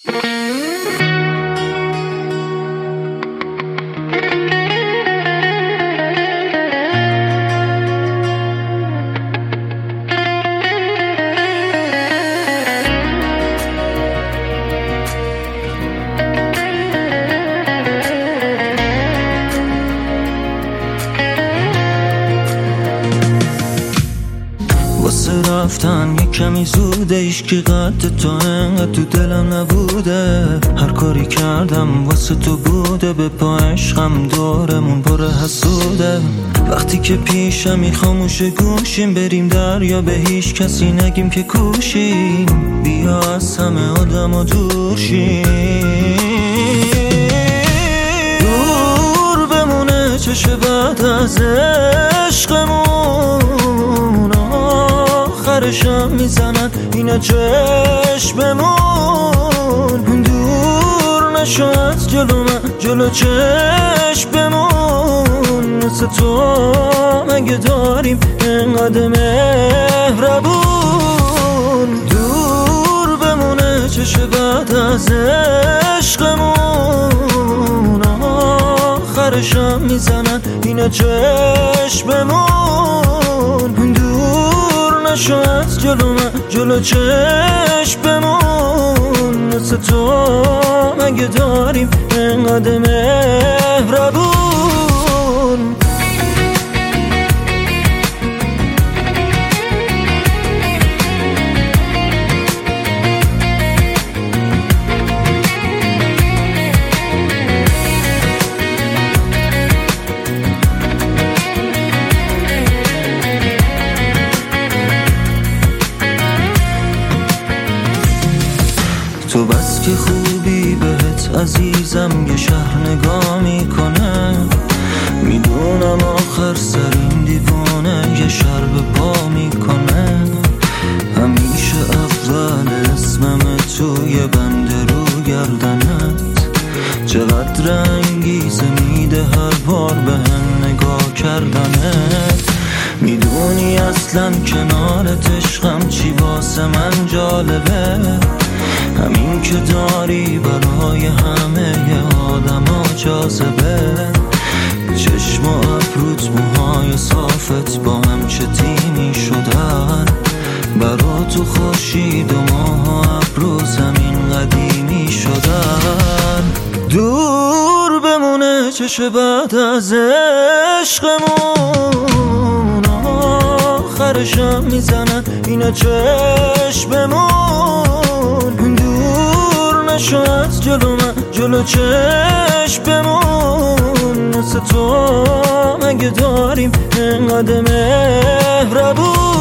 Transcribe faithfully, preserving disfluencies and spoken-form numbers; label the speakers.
Speaker 1: رفتن یک کمی زوده، ایش که قد تو انقدر تو دلم نبوده. هر کاری کردم واسه تو بوده، به پا عشقم دورمون پر حسوده. وقتی که پیشمی خاموش گوشیم، بریم دریا به هیچ کسی نگیم که کوشیم. بیا از همه آدم و دور شیم، دور بمونه چشه بعد از عشقمون. آخرشم میزنن اینا چشممون، دور نشو از جلو من، جلو چشممون. مثل تو مگه داریم انقدر مهربون؟ دور بمونه چشه بعد از عشقمون. آخرشم میزنن اینا چشممون، دور نشو از جلو من، جلو چشممون. مثل تو مگه داریم انقدر مهربون؟ تو بس که خوبی بهت عزیزم یه شهر نگاه میکنه. میدونم آخر سر این دیوانه یه شر به پا میکنه. همیشه اول اسمم توی بنده رو گردنت. چقدر انگیزه میده هر بار به هم نگاه کردنت. میدونی اصلا کنارت عشقم چی واسه من جالبه. همین که داری برای همه ی آدم ها جاذبه. چشم و ابروت موهای صافت با هم چه تیمی شدن. برا تو خورشید و ماه و ابرو زمین قدیمی شدن. دور بمونه چشه بعد از عشقمون. آخرشم میزنن اینا چشممون، دور نشو از جلو من، جلو چشممون. مثل تو مگه داریم انقدر مهربون؟